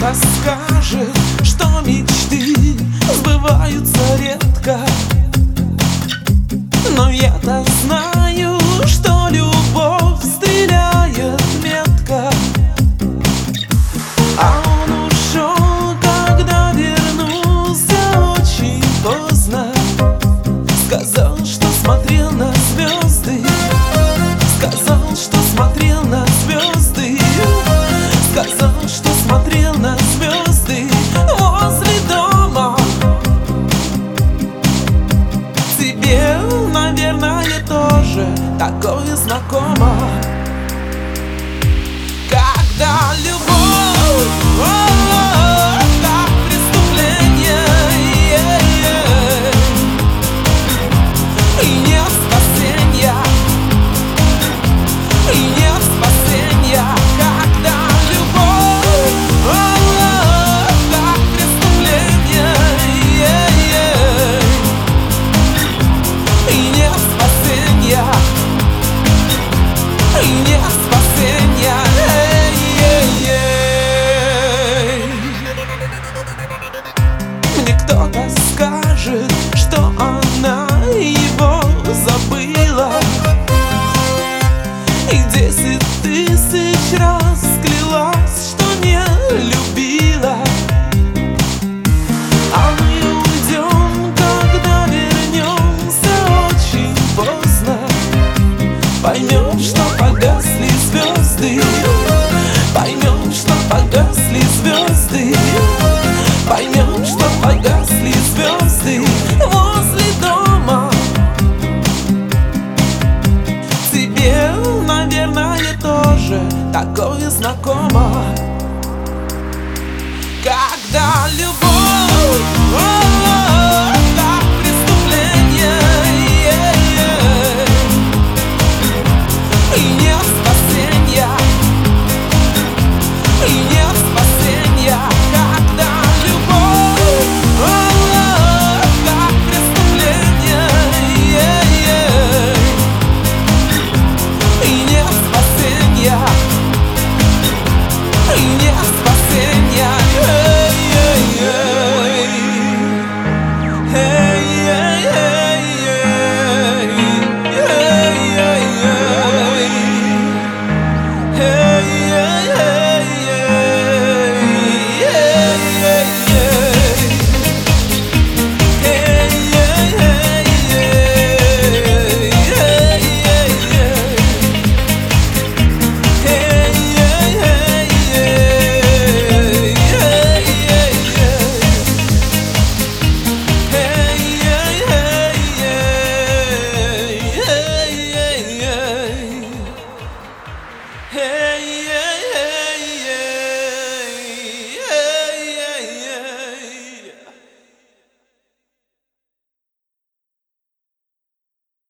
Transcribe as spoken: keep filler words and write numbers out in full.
кто-то скажет, что мечты сбываются редко, но я-то знаю, что любовь стреляет метко. А он ушел, когда вернулся очень поздно. Сказал, что смотрел на звезды, сказал, что смотрел на звезды, сказал, что смотрел на звезды возле дома. Тебе, наверное, тоже такое знакомо. Когда любовь, о-о-о, как преступление, е-е, и нет спасения, и нет спасения. Когда любовь, о-о-о, как преступление, е-е, и нет спасения, и нет спасения. Мне кто-то скажет, что она его забыла, и десять тысяч раз клялась, что не любила. А мы уйдем, когда вернемся очень поздно. Поймем, что погасли звезды, поймем, что погасли звезды.